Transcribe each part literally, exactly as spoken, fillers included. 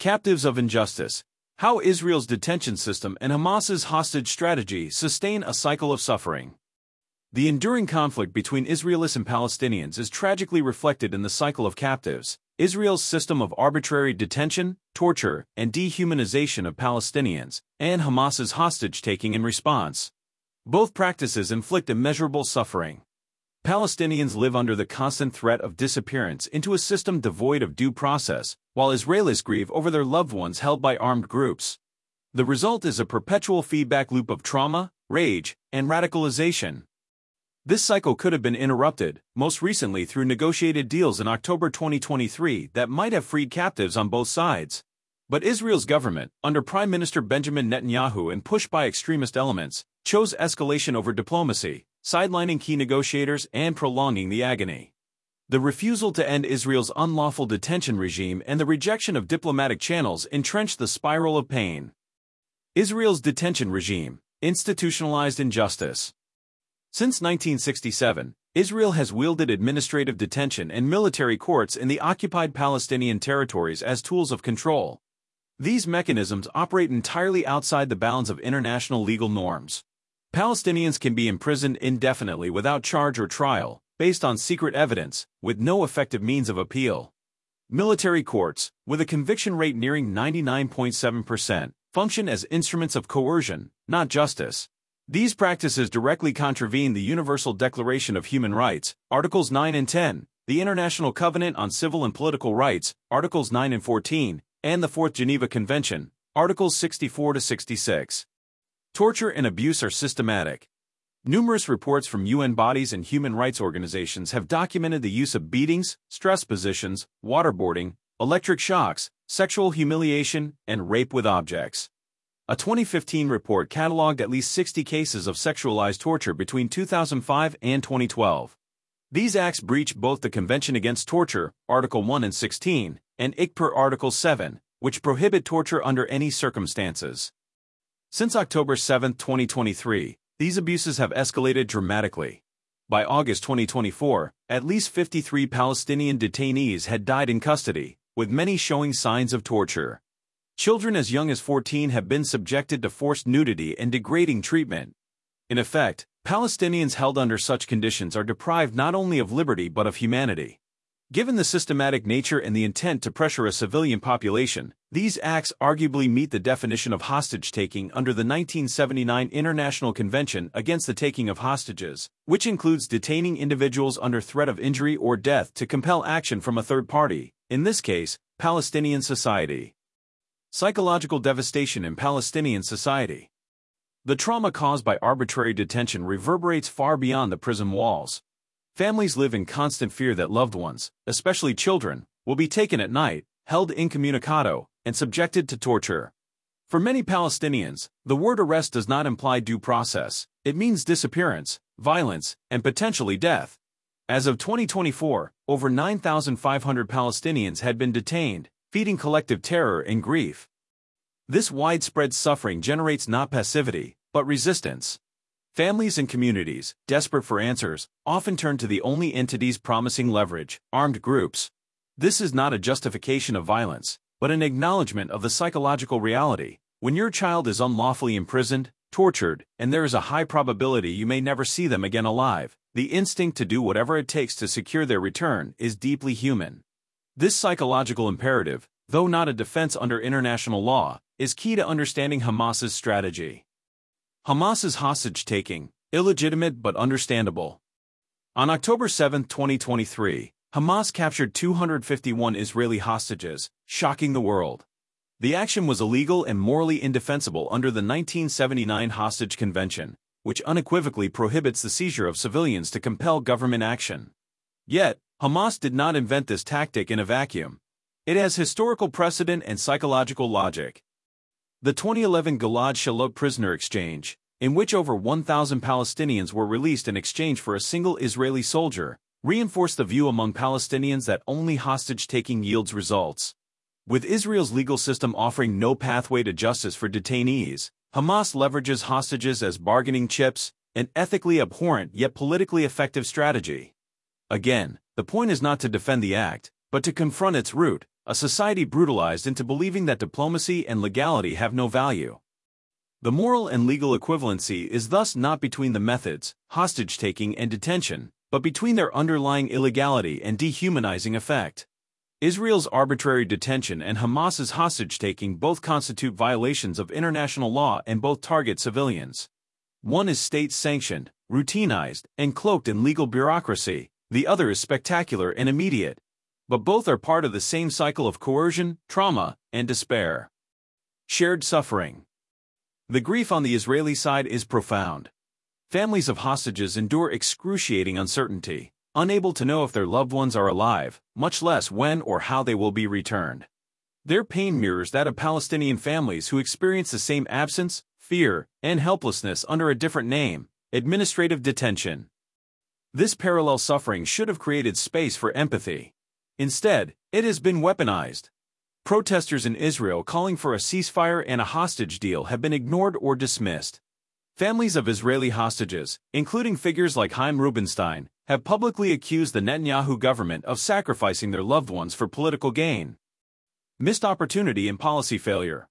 Captives of injustice. How Israel's detention system and Hamas's hostage strategy sustain a cycle of suffering. The enduring conflict between Israelis and Palestinians is tragically reflected in the cycle of captives. Israel's system of arbitrary detention, torture, and dehumanization of Palestinians, and Hamas's hostage-taking in response. Both practices inflict immeasurable suffering. Palestinians live under the constant threat of disappearance into a system devoid of due process, while Israelis grieve over their loved ones held by armed groups. The result is a perpetual feedback loop of trauma, rage, and radicalization. This cycle could have been interrupted, most recently through negotiated deals in October twenty twenty-three that might have freed captives on both sides. But Israel's government, under Prime Minister Benjamin Netanyahu and pushed by extremist elements, chose escalation over diplomacy, sidelining key negotiators and prolonging the agony. The refusal to end Israel's unlawful detention regime and the rejection of diplomatic channels entrenched the spiral of pain. Israel's detention regime, institutionalized injustice. Since nineteen sixty-seven, Israel has wielded administrative detention and military courts in the occupied Palestinian territories as tools of control. These mechanisms operate entirely outside the bounds of international legal norms. Palestinians can be imprisoned indefinitely without charge or trial, based on secret evidence, with no effective means of appeal. Military courts, with a conviction rate nearing ninety-nine point seven percent, function as instruments of coercion, not justice. These practices directly contravene the Universal Declaration of Human Rights, Articles nine and ten, the International Covenant on Civil and Political Rights, Articles nine and fourteen, and the Fourth Geneva Convention, Articles sixty-four to sixty-six. Torture and abuse are systematic. Numerous reports from U N bodies and human rights organizations have documented the use of beatings, stress positions, waterboarding, electric shocks, sexual humiliation, and rape with objects. A twenty fifteen report cataloged at least sixty cases of sexualized torture between two thousand five and twenty twelve. These acts breach both the Convention Against Torture, Article one and sixteen, and I C P R Article seven, which prohibit torture under any circumstances. Since October seventh, twenty twenty-three, these abuses have escalated dramatically. By August twenty twenty-four, at least fifty-three Palestinian detainees had died in custody, with many showing signs of torture. Children as young as fourteen have been subjected to forced nudity and degrading treatment. In effect, Palestinians held under such conditions are deprived not only of liberty but of humanity. Given the systematic nature and the intent to pressure a civilian population, these acts arguably meet the definition of hostage-taking under the nineteen seventy-nine International Convention Against the Taking of Hostages, which includes detaining individuals under threat of injury or death to compel action from a third party, in this case, Palestinian society. Psychological devastation in Palestinian society. The trauma caused by arbitrary detention reverberates far beyond the prison walls. Families live in constant fear that loved ones, especially children, will be taken at night, held incommunicado, and subjected to torture. For many Palestinians, the word arrest does not imply due process. It means disappearance, violence, and potentially death. As of twenty twenty-four, over nine thousand five hundred Palestinians had been detained, feeding collective terror and grief. This widespread suffering generates not passivity, but resistance. Families and communities, desperate for answers, often turn to the only entities promising leverage, armed groups. This is not a justification of violence, but an acknowledgement of the psychological reality. When your child is unlawfully imprisoned, tortured, and there is a high probability you may never see them again alive, the instinct to do whatever it takes to secure their return is deeply human. This psychological imperative, though not a defense under international law, is key to understanding Hamas's strategy. Hamas's hostage-taking, illegitimate but understandable. On October seventh, twenty twenty-three, Hamas captured two hundred fifty-one Israeli hostages, shocking the world. The action was illegal and morally indefensible under the nineteen seventy-nine Hostage Convention, which unequivocally prohibits the seizure of civilians to compel government action. Yet, Hamas did not invent this tactic in a vacuum. It has historical precedent and psychological logic. The twenty eleven Gilad Shalit prisoner exchange, in which over one thousand Palestinians were released in exchange for a single Israeli soldier, reinforced the view among Palestinians that only hostage-taking yields results. With Israel's legal system offering no pathway to justice for detainees, Hamas leverages hostages as bargaining chips, an ethically abhorrent yet politically effective strategy. Again, the point is not to defend the act, but to confront its root, a society brutalized into believing that diplomacy and legality have no value. The moral and legal equivalency is thus not between the methods, hostage-taking and detention, but between their underlying illegality and dehumanizing effect. Israel's arbitrary detention and Hamas's hostage-taking both constitute violations of international law and both target civilians. One is state-sanctioned, routinized, and cloaked in legal bureaucracy, the other is spectacular and immediate. But both are part of the same cycle of coercion, trauma, and despair. Shared suffering. The grief on the Israeli side is profound. Families of hostages endure excruciating uncertainty, unable to know if their loved ones are alive, much less when or how they will be returned. Their pain mirrors that of Palestinian families who experience the same absence, fear, and helplessness under a different name: administrative detention. This parallel suffering should have created space for empathy. Instead, it has been weaponized. Protesters in Israel calling for a ceasefire and a hostage deal have been ignored or dismissed. Families of Israeli hostages, including figures like Chaim Rubinstein, have publicly accused the Netanyahu government of sacrificing their loved ones for political gain. Missed opportunity and policy failure.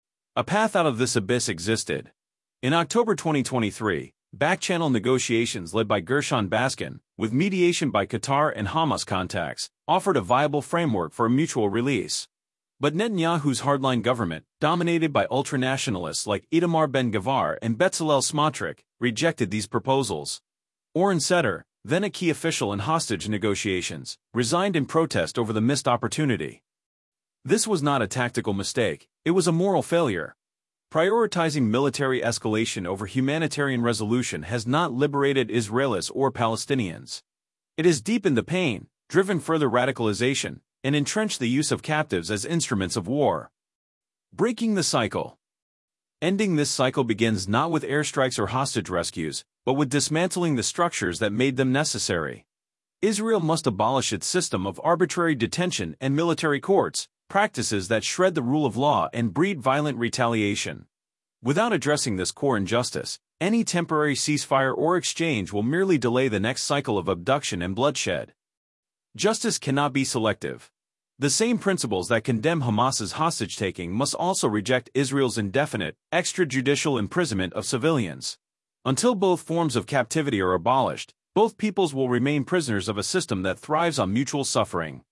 A path out of this abyss existed. In October twenty twenty-three, back-channel negotiations led by Gershon Baskin, with mediation by Qatar and Hamas contacts, offered a viable framework for a mutual release. But Netanyahu's hardline government, dominated by ultranationalists like Itamar Ben-Gvir and Bezalel Smotrich, rejected these proposals. Oren Setter, then a key official in hostage negotiations, resigned in protest over the missed opportunity. This was not a tactical mistake, it was a moral failure. Prioritizing military escalation over humanitarian resolution has not liberated Israelis or Palestinians. It has deepened the pain, driven further radicalization, and entrenched the use of captives as instruments of war. Breaking the cycle. Ending this cycle begins not with airstrikes or hostage rescues, but with dismantling the structures that made them necessary. Israel must abolish its system of arbitrary detention and military courts, practices that shred the rule of law and breed violent retaliation. Without addressing this core injustice, any temporary ceasefire or exchange will merely delay the next cycle of abduction and bloodshed. Justice cannot be selective. The same principles that condemn Hamas's hostage-taking must also reject Israel's indefinite, extrajudicial imprisonment of civilians. Until both forms of captivity are abolished, both peoples will remain prisoners of a system that thrives on mutual suffering.